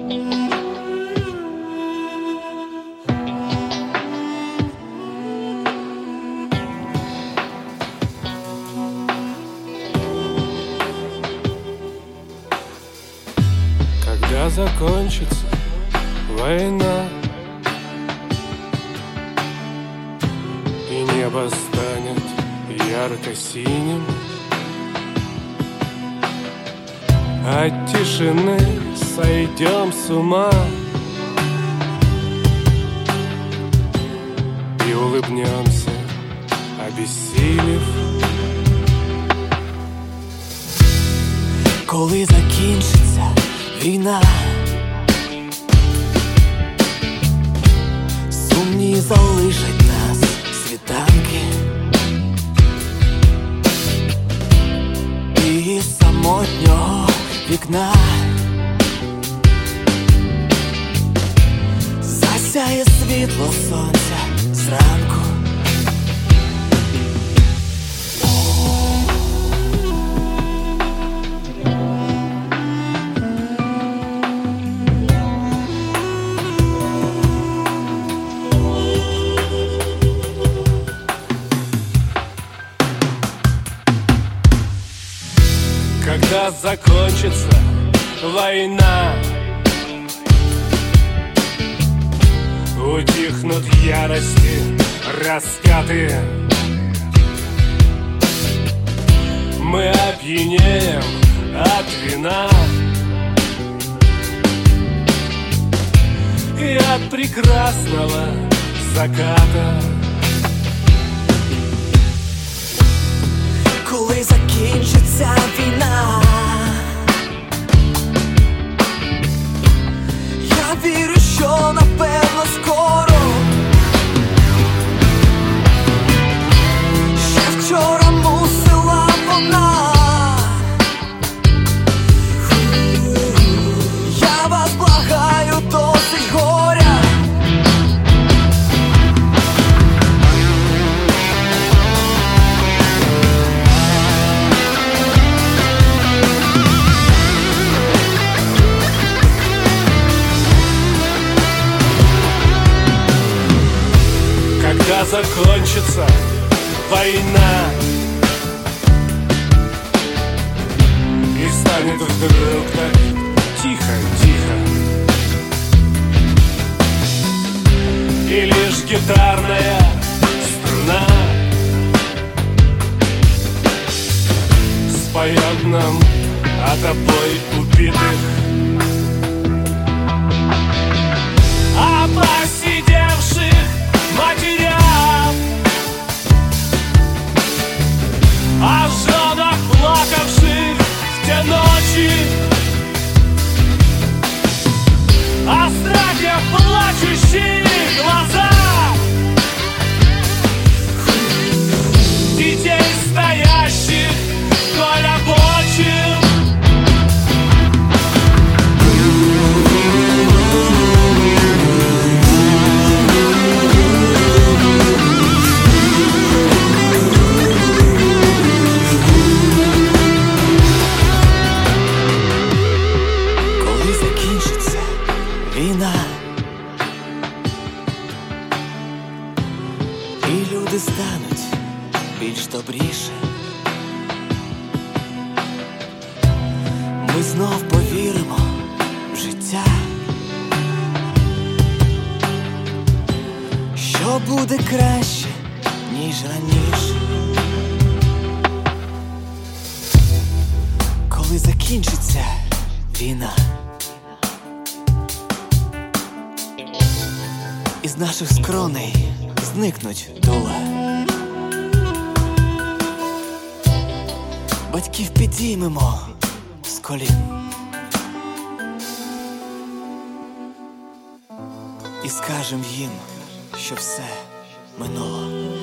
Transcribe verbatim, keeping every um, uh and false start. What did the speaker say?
Когда закончится война и небо станет ярко-синим, от тишины сойдем с ума и улыбнемся, обессилев. Коли закінчиться війна, сумні залишать нас світанки і самотнього вікна засяє світло сонця зранку. Когда закончится война, утихнут ярости, раскаты, мы опьянеем от вина и от прекрасного заката. Коли закінчиться війна, я вірю, що напевно скоро. Ще вчора мусила вона. Я вас благаю, досить горя. Когда закончится война и станет вдруг так тихо-тихо, и лишь гитарная струна споет нам о тобой убитых, о посидевших матерях, о женах, плакавших в те ночи, о страхе в плачущих глазах, детей, стоящих вдоль обочин. І люди стануть більш добріше. Ми знов повіримо в життя, що буде краще, ніж раніше. Коли закінчиться війна, із наших скроней зникнуть дола. Батьків підіймемо з колін і скажем їм, що все минуло.